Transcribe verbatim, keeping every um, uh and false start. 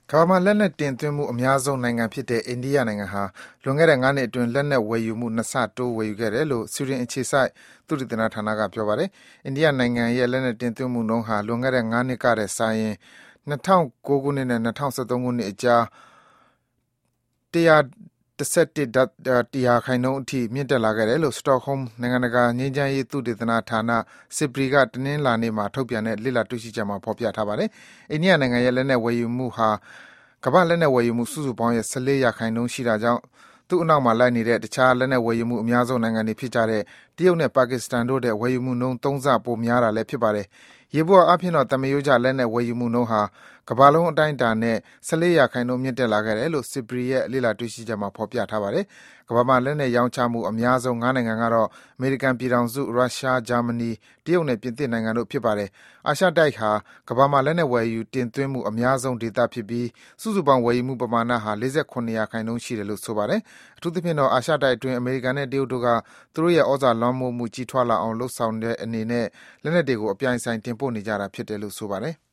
ကမ္ဘာမှာလက်နက်တင်သွင်းမှုအများဆုံးနိုင်ငံဖြစ်တဲ့အိန္ဒိယနိုင်ငံဟာလွန်ခဲ့တဲ့ငါးနှစ်အတွင်းလက်နက်ဝယ်ယူမှုနှစ်ဆတိုးဝယ်ယူခဲ့တယ်လို့ဆွီဒင်အခြေစိုက်သုတေသနဌာနကပြောပါတယ်။အိန္ဒိယနိုင်ငံရဲ့လက်နက်တင်သွင်းမှုနှုန်းဟာလွန်ခဲ့တဲ့ငါးနှစ်ကထက်စာရင်၂၀၀၉ခုနှစ်နဲ့၂၀၁၃ခုနှစ်အကြား၁၁၁ ရာခိုင်နှုန်းအထိမြင့်တက်လာခဲ့တယ်လို့ Stockholm နိုင်ငံတကာငြိမ်းချမ်းရေးသုတေသနဌာန S I P R I ကတနင်္လာနေ့မှာထုတ်ပြန်တဲ့လေ့လာတွေ့ရှိချက်မှာဖော်ပြထားပါတယ်။အိန္ဒိယနိုင်ငံရဲ့လက်နက်ဝယ်ယူမှုဟာကမ္ဘာ့လက်နက်ဝယ်ယူမှုစုစုပေါင်းရဲ့၁၄ရာခိုင်နှုန်းရှိတာကြောင့်သူ့အနောက်မှာလိုက်နေတဲ့တခြားလက်နက်ဝယ်ယူမှုအများဆုံးနိုင်ငံတွေဖြစ်ကြတဲ့တရုတ်နဲ့ပါကစ္စတန်တို့ထက်ဝယ်ယူမှုနှုန်းသုံးဆပိုများတာလည်းဖြစ်ပါတယ်။ယေဘုယျအားဖြင့်တော့သမားရိုးကျလက်နက်ဝယ်ယူမှုနှုန်းဟာကမ္ဘာလုံးအတိုင်းအတာနဲ့၁၄ရာခိုင်နှုန်းမြင့်တက်လာခဲ့တယ်လို့ S I P R I ရဲ့လေ့လာတွေ့ရှိချက်မှာဖော်ပြထားပါတယ်။ကမ္ဘာမှာလက်နက်ရောင်းချမှုအများဆုံးငါးနိုင်ငံကတော့အမေရိကန်ပြည်ထောင်စု၊ရုရှား၊ဂျာမနီ၊တရုတ်နဲ့ပြင်သစ်နိုင်ငံတို့ဖြစ်ပါတယ်။အာရှတိုက်ဟာကမ္ဘာမှာလက်နက်ဝယ်ယူတင်သွင်းမှုအများဆုံးဒေသဖြစ်ပြီးစုစုပေါင်းဝယ်ယူမှုပမာဏဟာ၄၇ရာခိုင်နှုန်းရှိတယ်လို့ဆိုပါတယ်။အထူးသဖြင့်တော့အာရှတိုက်အတွင်းအမေရိကန်နဲ့တရုတ်တို့ကသူတို့ရဲ့သြဇာလွှမ်းမိုးမှုကြီးထွားလာအောင်လုပ်ဆောင်တဲ့အနေနဲ့လက်နက်တွေကိုအပြိုင်ဆိုင်တင်ပို့နေကြတာဖြစ်တယ်လို့ဆိုပါတယ်။